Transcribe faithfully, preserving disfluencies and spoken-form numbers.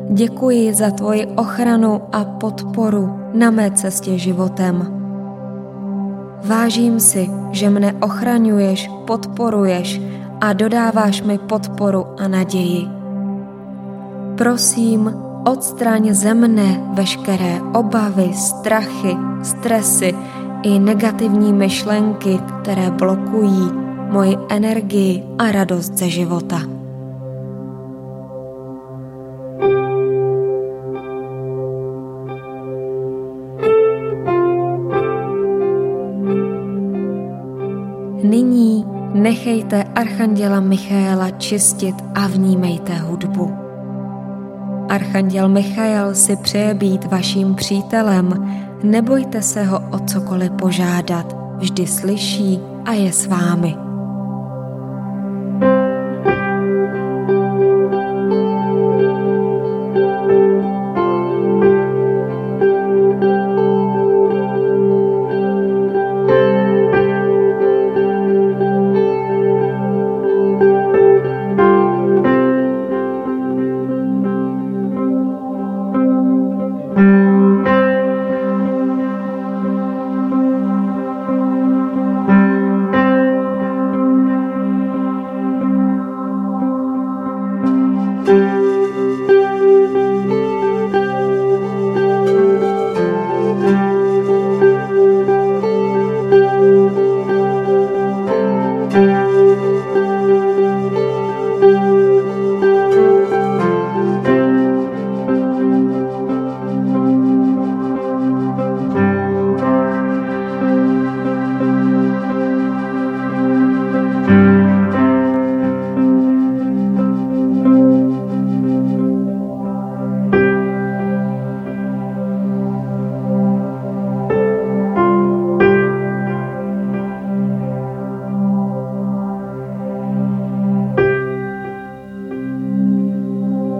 děkuji za tvoji ochranu a podporu na mé cestě životem. Vážím si, že mne ochraňuješ, podporuješ a dodáváš mi podporu a naději. Prosím, odstraň ze mne veškeré obavy, strachy, stresy i negativní myšlenky, které blokují moji energii a radost ze života. Nyní nechejte archanděla Michaela čistit a vnímejte hudbu. Archanděl Michael si přeje být vaším přítelem, nebojte se ho o cokoliv požádat, vždy slyší a je s vámi.